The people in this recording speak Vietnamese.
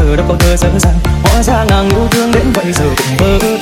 giờ đâu còn thơ dở dàng, hóa ra nàng yêu thương đến vậy giờ cũng vỡ